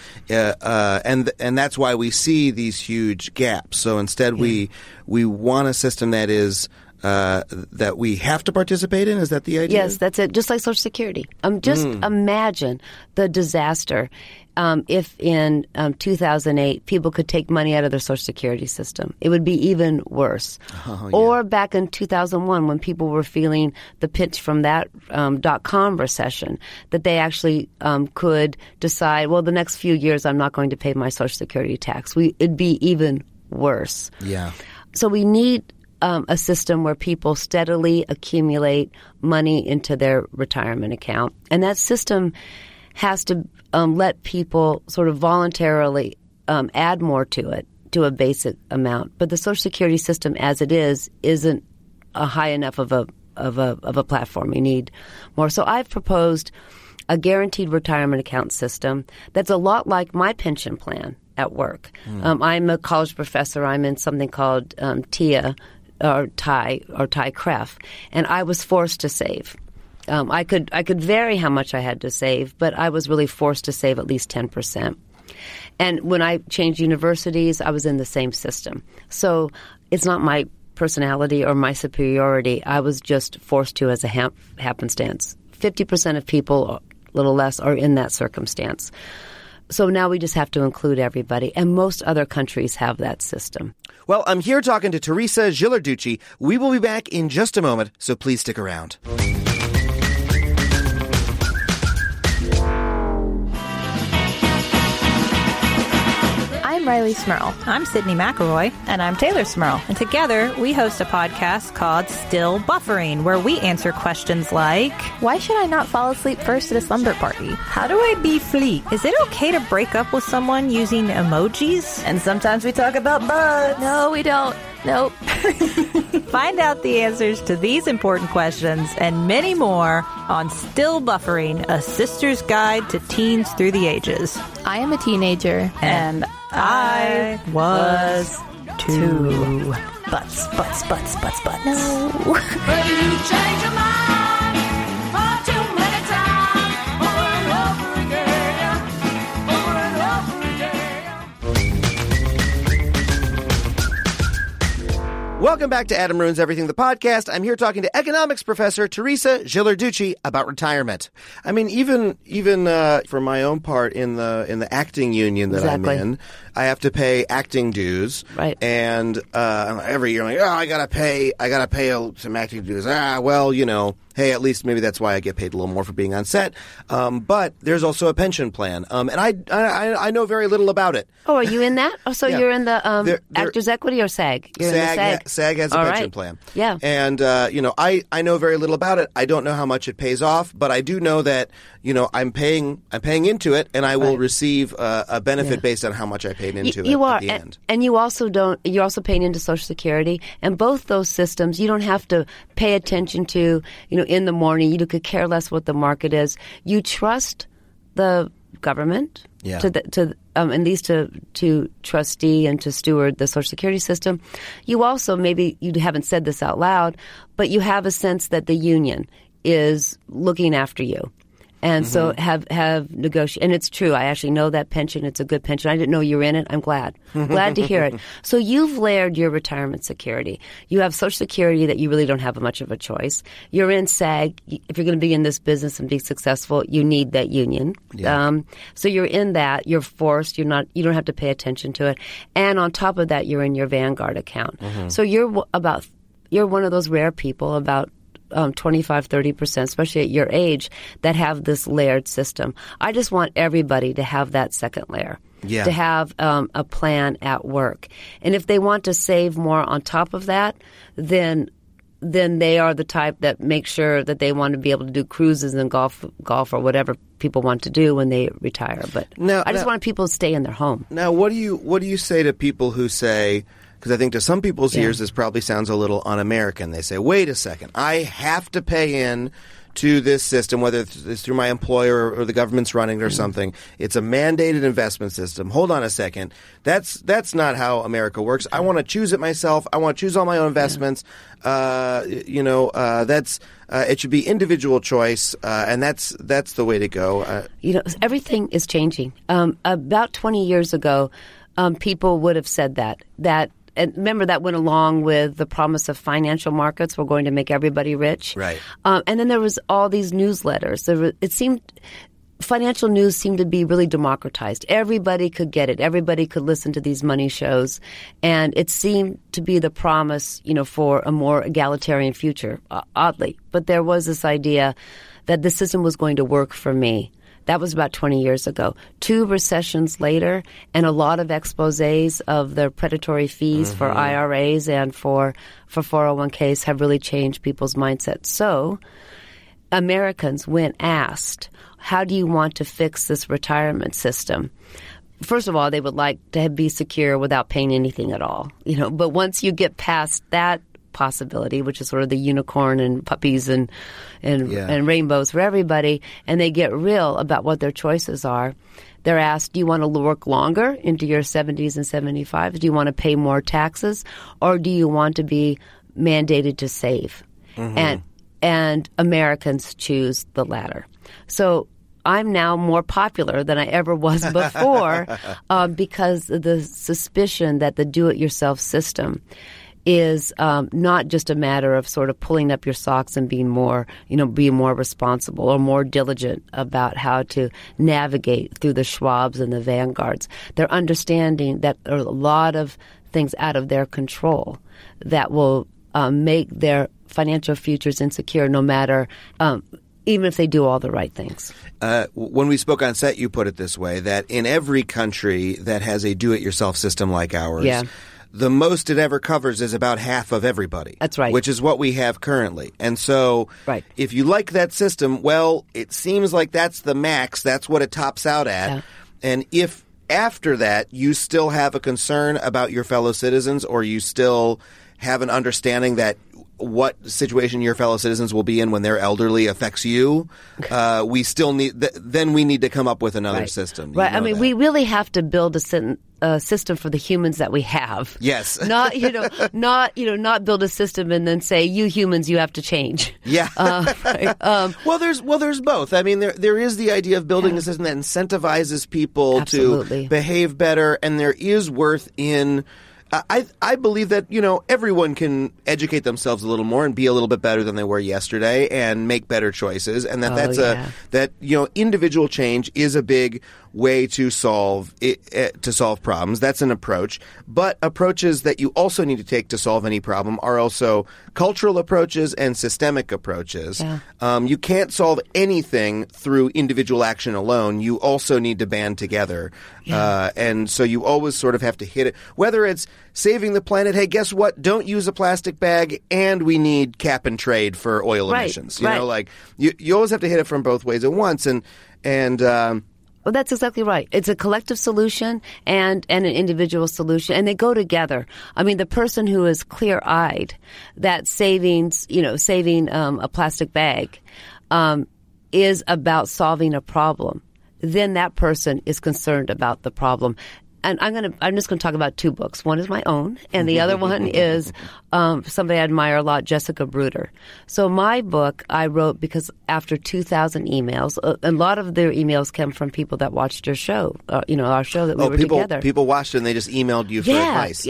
and that's why we see these huge gaps. So instead, we want a system that is that we have to participate in. Is that the idea? Yes, that's it. Just like Social Security. Just imagine the disaster if in 2008 people could take money out of their Social Security system. It would be even worse. Or back in 2001 when people were feeling the pinch from that .com recession, that they actually could decide, well, the next few years I'm not going to pay my Social Security tax. It'd be even worse. Yeah. So we need a system where people steadily accumulate money into their retirement account. And that system has to let people sort of voluntarily add more to it, to a basic amount. But the Social Security system as it isn't a high enough of a platform. You need more. So I've proposed a guaranteed retirement account system that's a lot like my pension plan at work. I'm a college professor. I'm in something called TIA, or TIE-CREF, and I was forced to save. I could vary how much I had to save, but I was really forced to save at least 10%. And when I changed universities, I was in the same system. So it's not my personality or my superiority. I was just forced to as a happenstance. 50% of people, a little less, are in that circumstance. So now we just have to include everybody, and most other countries have that system. Well, I'm here talking to Teresa Ghilarducci. We will be back in just a moment, so please stick around. I'm Riley Smurl. I'm Sydney McElroy. And I'm Taylor Smurl. And together, we host a podcast called Still Buffering, where we answer questions like, why should I not fall asleep first at a slumber party? How do I be fleet? Is it okay to break up with someone using emojis? And sometimes we talk about bugs. No, we don't. Nope. Find out the answers to these important questions and many more on Still Buffering, a sister's guide to teens through the ages. I am a teenager. And I was too. Butts. No. But you change your mind far too many times, over and over again, over and over again. Welcome back to Adam Ruins Everything, the podcast. I'm here talking to economics professor Teresa Ghilarducci about retirement. I mean, even for my own part in the acting union that Exactly. I'm in, I have to pay acting dues. Right. And every year I'm like, I gotta pay some acting dues. Well, hey, at least maybe that's why I get paid a little more for being on set. But there's also a pension plan, and I know very little about it. Oh, are you in that? Oh, so Yeah. you're in the There- Actors Equity or SAG? You're in the SAG. SAG has a All pension right. plan. Yeah. And, I know very little about it. I don't know how much it pays off, but I do know that, I'm paying into it, and I will Right. receive a benefit Yeah. based on how much I paid into You it are, at the end. and you also don't. You're also paying into Social Security, and both those systems you don't have to pay attention to. In the morning, you could care less what the market is. You trust the government Yeah. at least to trustee and to steward the Social Security system. You also, maybe you haven't said this out loud, but you have a sense that the union is looking after you. And so have negotiated. And it's true. I actually know that pension. It's a good pension. I didn't know you were in it. I'm glad. Glad to hear it. So you've layered your retirement security. You have Social Security that you really don't have much of a choice. You're in SAG. If you're going to be in this business and be successful, you need that union. Yeah. So you're in that. You're forced. You don't have to pay attention to it. And on top of that, you're in your Vanguard account. So you're one of those rare people, about 25-30%, especially at your age, that have this layered system. I just want everybody to have that second layer, Yeah. to have a plan at work. And if they want to save more on top of that, then they are the type that make sure that they want to be able to do cruises and golf or whatever people want to do when they retire. But I just want people to stay in their home. Now, what do you say to people who say, because I think to some people's ears this probably sounds a little un-American. They say, wait a second, I have to pay in to this system, whether it's through my employer or the government's running it or something. It's a mandated investment system. Hold on a second. That's not how America works. I want to choose it myself. I want to choose all my own investments. It should be individual choice, and that's the way to go. Everything is changing. About 20 years ago, people would have said that. And remember, that went along with the promise of financial markets were going to make everybody rich. Right. And then there was all these newsletters. Financial news seemed to be really democratized. Everybody could get it. Everybody could listen to these money shows. And it seemed to be the promise, for a more egalitarian future, oddly. But there was this idea that the system was going to work for me. That was about 20 years ago. 2 recessions later, and a lot of exposés of the predatory fees for IRAs and for 401ks have really changed people's mindsets. So Americans, when asked, how do you want to fix this retirement system? First of all, they would like to be secure without paying anything at all. But once you get past that possibility, which is sort of the unicorn and puppies and rainbows for everybody, and they get real about what their choices are. They're asked, do you want to work longer into your 70s and 75s? Do you want to pay more taxes? Or do you want to be mandated to save? And Americans choose the latter. So I'm now more popular than I ever was before because of the suspicion that the do-it-yourself system is not just a matter of sort of pulling up your socks and being more responsible or more diligent about how to navigate through the Schwabs and the Vanguards. They're understanding that there are a lot of things out of their control that will make their financial futures insecure, no matter even if they do all the right things. When we spoke on set, you put it this way, that in every country that has a do-it-yourself system like ours, the most it ever covers is about half of everybody. That's right. Which is what we have currently. And so if you like that system, well, it seems like that's the max. That's what it tops out at. Yeah. And if after that, you still have a concern about your fellow citizens, or you still have an understanding that what situation your fellow citizens will be in when they're elderly affects you, we still need. Then we need to come up with another system. Right. I mean, we really have to build a system for the humans that we have. Yes. Not build a system and then say, you humans, you have to change. Yeah. Right. Well, there's both. I mean, there is the idea of building a system that incentivizes people Absolutely. to behave better, and there is worth in. I believe that, everyone can educate themselves a little more and be a little bit better than they were yesterday and make better choices, and that individual change is a big way to solve problems. That's an approach. But approaches that you also need to take to solve any problem are also cultural approaches and systemic approaches. Yeah. You can't solve anything through individual action alone. You also need to band together. Yeah. And so you always sort of have to hit it. Whether it's saving the planet, hey, guess what? Don't use a plastic bag, and we need cap and trade for oil emissions. You know, you always have to hit it from both ways at once. Well, that's exactly right. It's a collective solution and an individual solution, and they go together. I mean, the person who is clear-eyed that saving a plastic bag is about solving a problem, then that person is concerned about the problem. And I'm just going to talk about two books. One is my own, and the other one is somebody I admire a lot, Jessica Bruder. So my book I wrote because after 2,000 emails, a lot of their emails came from people that watched your show, our show that we were together. People watched it and they just emailed you for advice.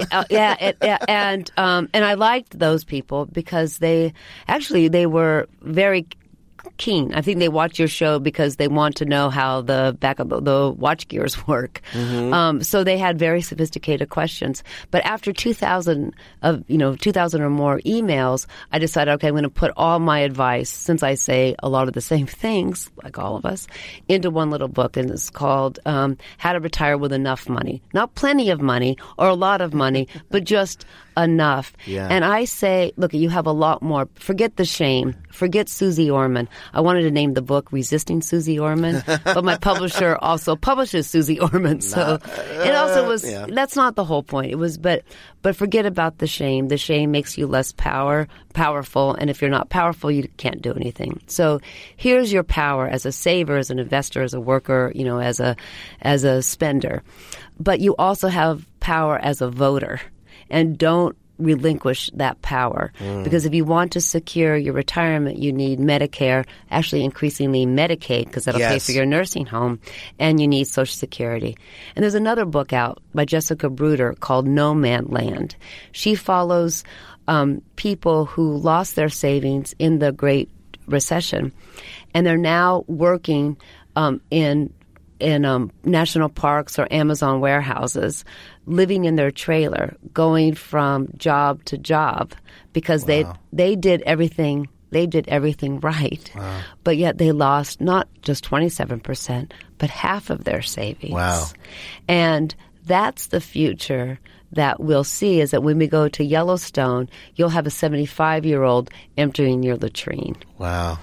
And I liked those people because they were very keen. I think they watch your show because they want to know how the back of the watch gears work. Mm-hmm. So they had very sophisticated questions. But after 2,000 or more emails, I decided, okay, I'm going to put all my advice, since I say a lot of the same things, like all of us, into one little book. And it's called How to Retire with Enough Money. Not plenty of money or a lot of money, but just enough. Yeah. And I say, look, you have a lot more. Forget the shame. Forget Susie Orman. I wanted to name the book Resisting Susie Orman, but my publisher also publishes Susie Orman. So it also was, that's not the whole point. It was, but forget about the shame. The shame makes you less powerful. And if you're not powerful, you can't do anything. So here's your power as a saver, as an investor, as a worker, as a spender. But you also have power as a voter. And don't relinquish that power. Because if you want to secure your retirement, you need Medicare, actually increasingly Medicaid, because that'll pay for your nursing home, and you need Social Security. And there's another book out by Jessica Bruder called No Man Land. She follows people who lost their savings in the Great Recession, and they're now working in national parks or Amazon warehouses, living in their trailer, going from job to job, because they did everything right. Wow. But yet they lost not just 27%, but half of their savings. Wow. And that's the future that we'll see, is that when we go to Yellowstone, you'll have a 75-year-old emptying your latrine. Wow.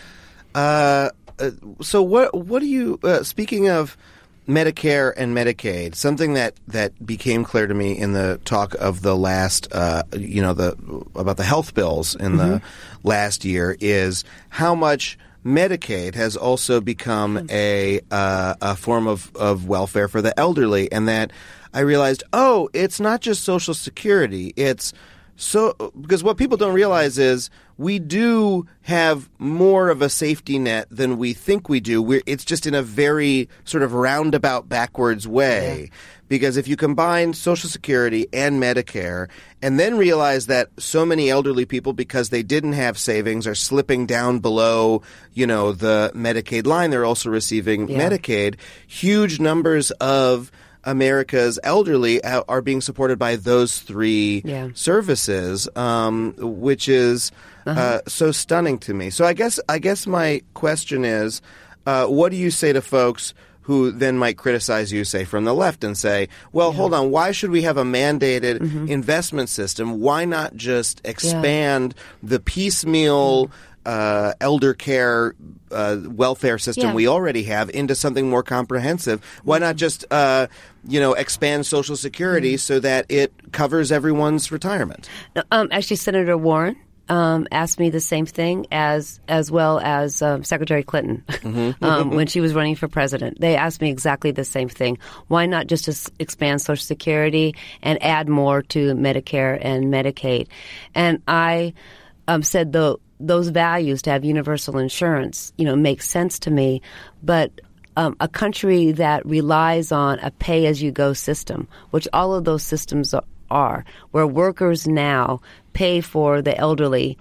So what do you, speaking of Medicare and Medicaid, something that became clear to me in the talk of the last, about the health bills in the last year, is how much Medicaid has also become a form of welfare for the elderly, and that I realized, it's not just Social Security, because what people don't realize is we do have more of a safety net than we think we do. It's just in a very sort of roundabout, backwards way. Yeah. Because if you combine Social Security and Medicare and then realize that so many elderly people, because they didn't have savings, are slipping down below, the Medicaid line, they're also receiving Medicaid, huge numbers of America's elderly are being supported by those three services, which is so stunning to me. So I guess my question is, what do you say to folks who then might criticize you, say, from the left, and say, well, hold on, why should we have a mandated investment system? Why not just expand the piecemeal elder care welfare system Yeah. we already have into something more comprehensive. Why not just expand Social Security so that it covers everyone's retirement? Actually, Senator Warren asked me the same thing as well as Secretary Clinton when she was running for president. They asked me exactly the same thing. Why not just expand Social Security and add more to Medicare and Medicaid? And I said those values to have universal insurance, make sense to me, but a country that relies on a pay-as-you-go system, which all of those systems are, where workers now pay for the elderly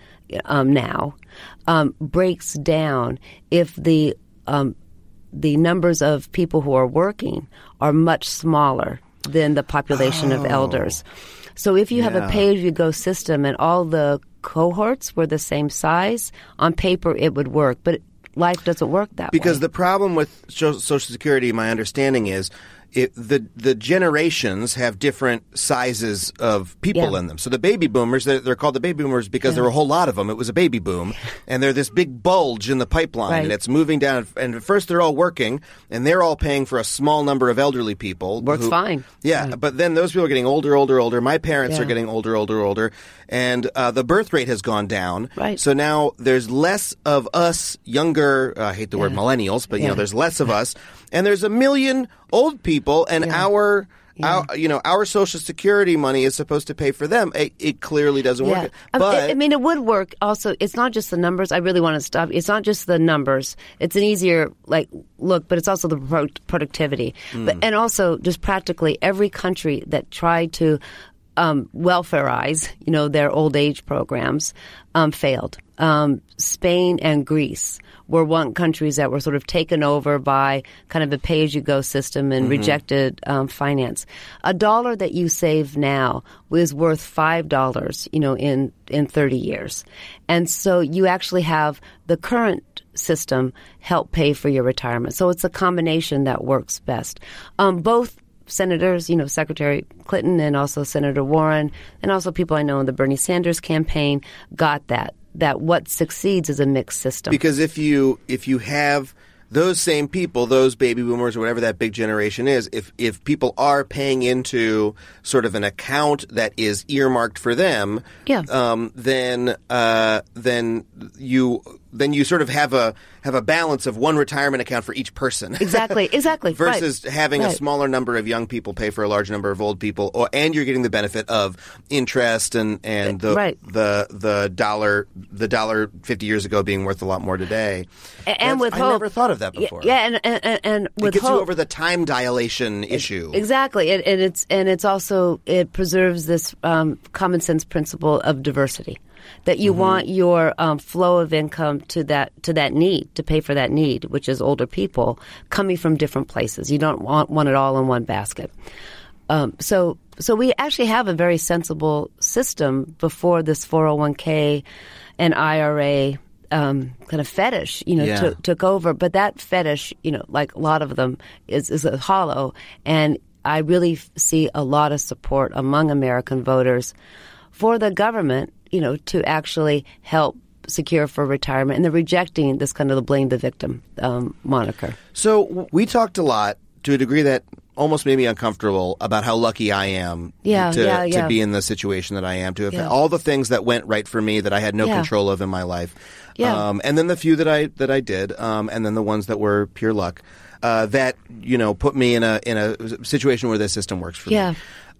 breaks down if the numbers of people who are working are much smaller than the population of elders. So if you have a pay-as-you-go system and all the cohorts were the same size, on paper it would work, but life doesn't work that way. Because the problem with Social Security, my understanding is, the generations have different sizes of people in them. So the baby boomers, they're called the baby boomers because there were a whole lot of them. It was a baby boom. And they're this big bulge in the pipeline. And it's moving down. And at first they're all working, and they're all paying for a small number of elderly people. Works fine. Yeah, but then those people are getting older. My parents are getting older. And the birth rate has gone down. Right. So now there's less of us younger, I hate the word millennials, but there's less of us. And there's a million old people, and our Social Security money is supposed to pay for them. It clearly doesn't work. But it would work. Also, it's not just the numbers. I really want to stop. It's not just the numbers. It's an easier look, but it's also the productivity. And also, just practically, every country that tried to welfareize, their old age programs, failed. Spain and Greece were one countries that were sort of taken over by kind of a pay-as-you-go system and rejected finance. $1 that you save now is worth $5, in 30 years. And so you actually have the current system help pay for your retirement. So it's a combination that works best. Both senators, Secretary Clinton and also Senator Warren, and also people I know in the Bernie Sanders campaign got that what succeeds is a mixed system. Because if you have those same people, those baby boomers or whatever that big generation is, if people are paying into sort of an account that is earmarked for them, then you sort of have a balance of one retirement account for each person. Exactly. Versus having a smaller number of young people pay for a large number of old people, and you're getting the benefit of interest and the dollar 50 years ago being worth a lot more today. And with hope. I never thought of that before. Yeah, and with it gets hope. you over the time dilation issue. Exactly, and it's also it preserves this common sense principle of diversity. That you want your flow of income to that need, to pay for that need, which is older people, coming from different places. You don't want it all in one basket. So we actually have a very sensible system before this 401k and IRA kind of fetish, took over. But that fetish, like a lot of them, is hollow. And I really see a lot of support among American voters for the government, to actually help secure for retirement. And they're rejecting this kind of the blame the victim moniker. So we talked a lot, to a degree that almost made me uncomfortable, about how lucky I am to be in the situation that I am, to have all the things that went right for me that I had no control of in my life. And then the few that I did, and then the ones that were pure luck, that, put me in a situation where this system works for me.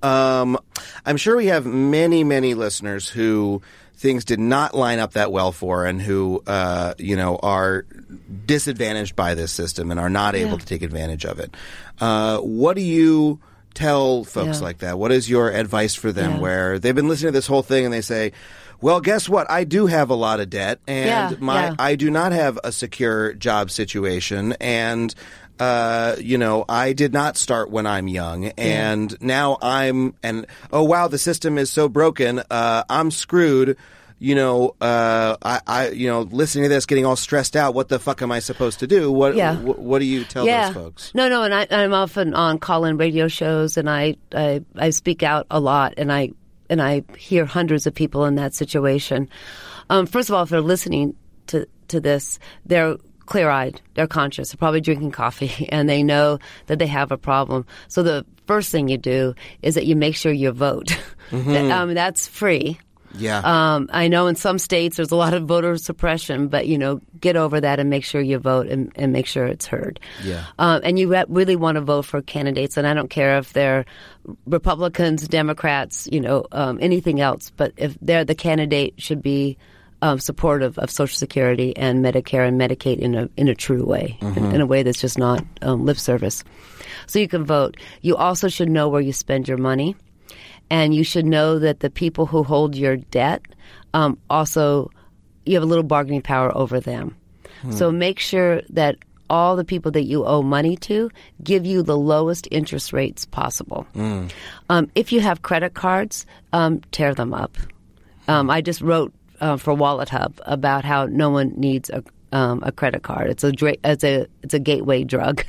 I'm sure we have many, many listeners who things did not line up that well for, and who, are disadvantaged by this system and are not able to take advantage of it. What do you tell folks like that? What is your advice for them where they've been listening to this whole thing and they say, well, guess what? I do have a lot of debt, and I do not have a secure job situation, and I did not start when I'm young, and now oh wow, the system is so broken, I'm screwed. Listening to this, getting all stressed out, what the fuck am I supposed to do? What do you tell those folks? No, and I'm often on call-in radio shows, and I speak out a lot, and I hear hundreds of people in that situation. First of all, if they're listening to this, they're clear-eyed, they're conscious, they're probably drinking coffee, and they know that they have a problem. So the first thing you do is that you make sure you vote. That's free. Yeah. I know in some states there's a lot of voter suppression, but, get over that and make sure you vote and make sure it's heard. Yeah. And you really want to vote for candidates, and I don't care if they're Republicans, Democrats, anything else, but if they're the candidate should be supportive of Social Security and Medicare and Medicaid in a true way, in a way that's just not lip service. So you can vote. You also should know where you spend your money, and you should know that the people who hold your debt also, you have a little bargaining power over them. So make sure that all the people that you owe money to give you the lowest interest rates possible. If you have credit cards, tear them up. I just wrote for Wallet Hub about how no one needs a credit card. It's a gateway drug.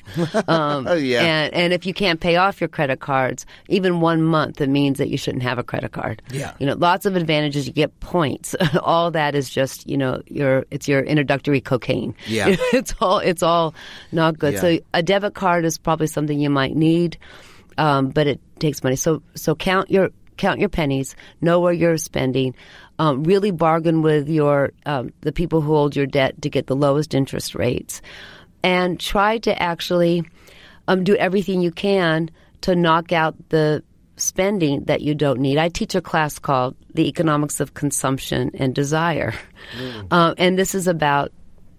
And if you can't pay off your credit cards, even 1 month, it means that you shouldn't have a credit card. Yeah. Lots of advantages. You get points. All that is just it's your introductory cocaine. Yeah. It's all not good. Yeah. So a debit card is probably something you might need, but it takes money. So count your pennies. Know where you're spending. Really bargain with the people who hold your debt to get the lowest interest rates, and try to actually do everything you can to knock out the spending that you don't need. I teach a class called The Economics of Consumption and Desire, and this is about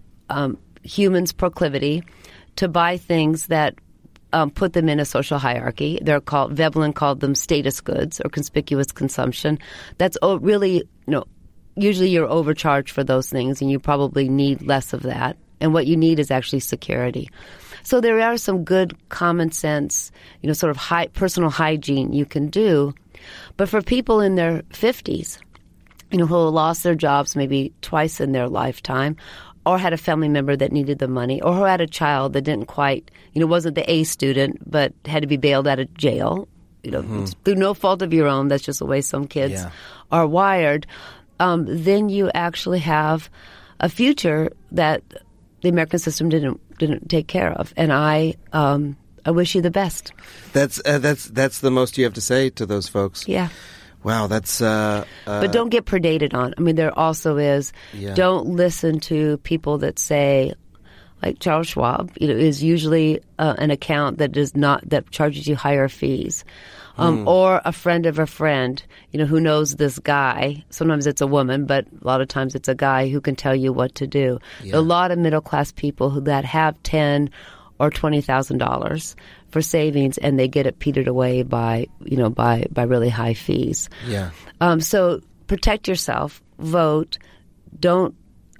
humans' proclivity to buy things that put them in a social hierarchy. Veblen called them status goods or conspicuous consumption. That's really, usually you're overcharged for those things, and you probably need less of that. And what you need is actually security. So there are some good common sense, sort of personal hygiene you can do. But for people in their 50s, who lost their jobs maybe twice in their lifetime, or had a family member that needed the money, or who had a child that didn't quite, wasn't the A student, but had to be bailed out of jail, through no fault of your own. That's just the way some kids are wired. Then you actually have a future that the American system didn't take care of. And I wish you the best. That's the most you have to say to those folks. Yeah. Wow, that's... but don't get predated on. I mean, there also is, don't listen to people that say, like Charles Schwab, is usually an account that charges you higher fees. Or a friend of a friend, who knows this guy. Sometimes it's a woman, but a lot of times it's a guy who can tell you what to do. Yeah. A lot of middle-class people that have $10,000 or $20,000 for savings, and they get it petered away by really high fees. Yeah. So protect yourself. Vote. Don't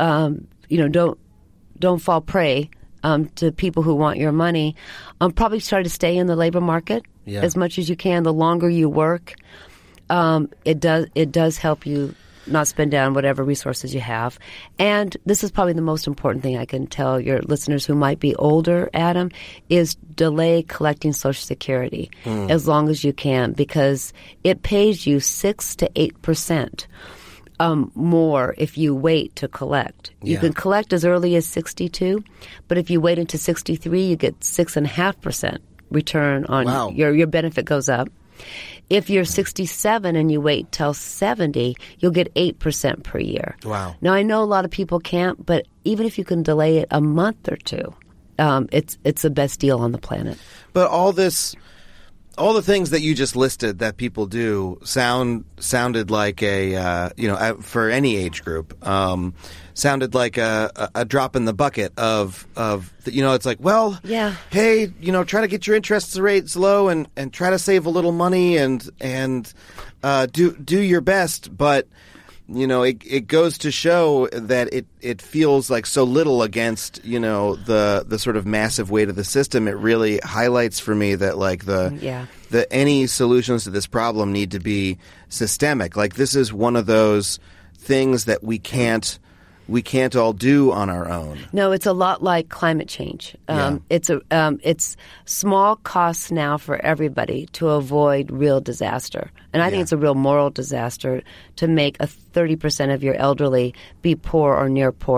fall prey to people who want your money. Probably try to stay in the labor market as much as you can. The longer you work, it does help you not spend down whatever resources you have. And this is probably the most important thing I can tell your listeners who might be older, Adam, is delay collecting Social Security as long as you can, because it pays you 6 to 8% more if you wait to collect. You can collect as early as 62, but if you wait until 63, you get 6.5% return on your benefit goes up. If you're 67 and you wait till 70, you'll get 8% per year. Wow. Now, I know a lot of people can't, but even if you can delay it a month or two, it's the best deal on the planet. But all the things that you just listed that people do sounded like for any age group, sounded like a drop in the bucket of it's like, well, hey, try to get your interest rates low and try to save a little money and do your best, but it goes to show that it feels like so little against the sort of massive weight of the system. It really highlights for me that like any solutions to this problem need to be systemic. Like this is one of those things that we can't all do on our own. No, it's a lot like climate change. It's small costs now for everybody to avoid real disaster. And I think it's a real moral disaster to make 30% of your elderly be poor or near poor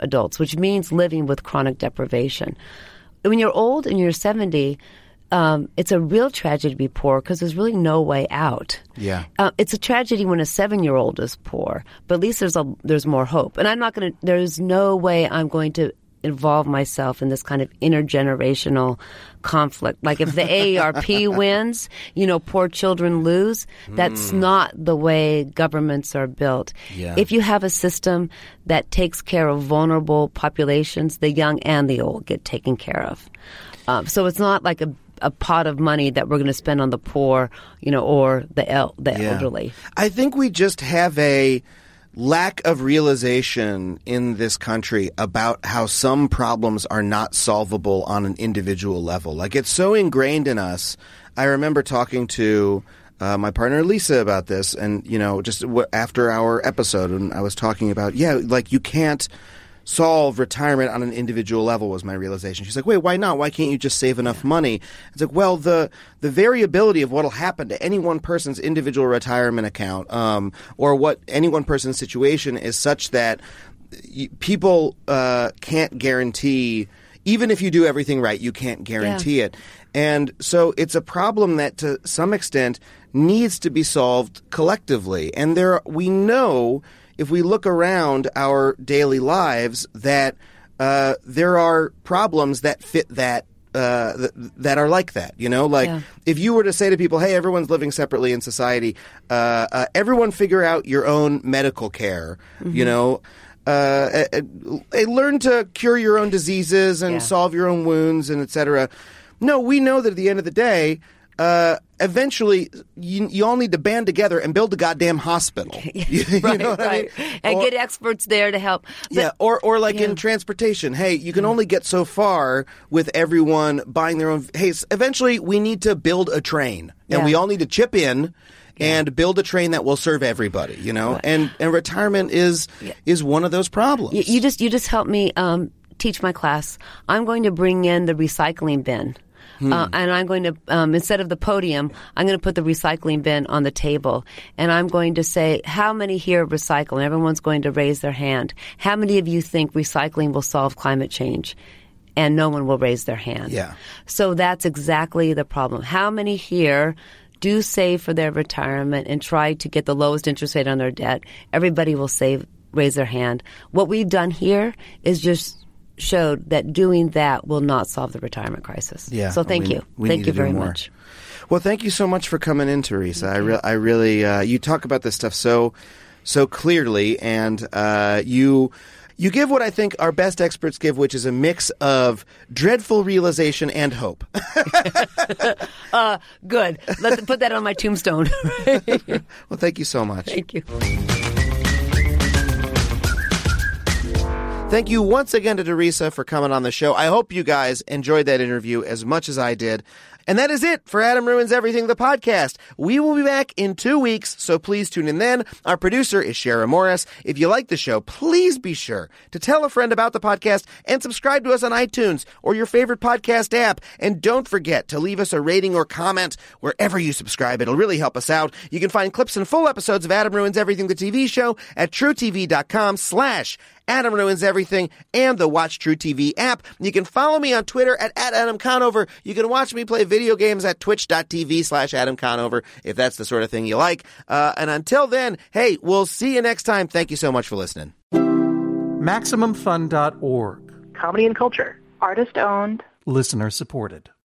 adults, which means living with chronic deprivation. When you're old and you're 70, it's a real tragedy to be poor because there's really no way out. Yeah. It's a tragedy when a 7-year-old is poor, but at least there's more hope. And there's no way I'm going to involve myself in this kind of intergenerational conflict. Like if the AARP wins, poor children lose. That's not the way governments are built. Yeah. If you have a system that takes care of vulnerable populations, the young and the old get taken care of. So it's not like a pot of money that we're going to spend on the poor, or the elderly. I think we just have a lack of realization in this country about how some problems are not solvable on an individual level. Like, it's so ingrained in us. I remember talking to my partner Lisa about this, and just after our episode, and I was talking about you can't solve retirement on an individual level, was my realization. She's like, wait, why not? Why can't you just save enough money? It's like, well, the variability of what will happen to any one person's individual retirement account, or what any one person's situation is such that people can't guarantee, even if you do everything right, you can't guarantee it. And so it's a problem that to some extent needs to be solved collectively. And we know, if we look around our daily lives, that there are problems that fit that that are like that. If you were to say to people, "Hey, everyone's living separately in society. Everyone figure out your own medical care." Learn to cure your own diseases and solve your own wounds, and etc. No, we know that at the end of the day, eventually, you all need to band together and build a goddamn hospital. Right. I mean? And get experts there to help. But, or in transportation. Hey, you can only get so far with everyone buying their own. Hey, eventually we need to build a train, and we all need to chip in and build a train that will serve everybody. Right. And retirement is one of those problems. You just help me teach my class. I'm going to bring in the recycling bin. And I'm going to, instead of the podium, I'm going to put the recycling bin on the table. And I'm going to say, how many here recycle? And everyone's going to raise their hand. How many of you think recycling will solve climate change? And no one will raise their hand. Yeah. So that's exactly the problem. How many here do save for their retirement and try to get the lowest interest rate on their debt? Everybody will raise their hand. What we've done here is just showed that doing that will not solve the retirement crisis. Yeah. So thank you. Thank you very much. Well, thank you so much for coming in, Teresa. I really you talk about this stuff so clearly, and you give what I think our best experts give, which is a mix of dreadful realization and hope. Good. Let's put that on my tombstone. Well, thank you so much. Thank you. Thank you once again to Teresa for coming on the show. I hope you guys enjoyed that interview as much as I did. And that is it for Adam Ruins Everything, the podcast. We will be back in 2 weeks, so please tune in then. Our producer is Shara Morris. If you like the show, please be sure to tell a friend about the podcast and subscribe to us on iTunes or your favorite podcast app. And don't forget to leave us a rating or comment wherever you subscribe. It'll really help us out. You can find clips and full episodes of Adam Ruins Everything, the TV show at truetv.com/Adam Ruins Everything and the Watch True TV app. You can follow me on Twitter at Adam Conover. You can watch me play video games at twitch.tv/Adam Conover if that's the sort of thing you like. And until then, hey, we'll see you next time. Thank you so much for listening. MaximumFun.org. Comedy and culture. Artist owned. Listener supported.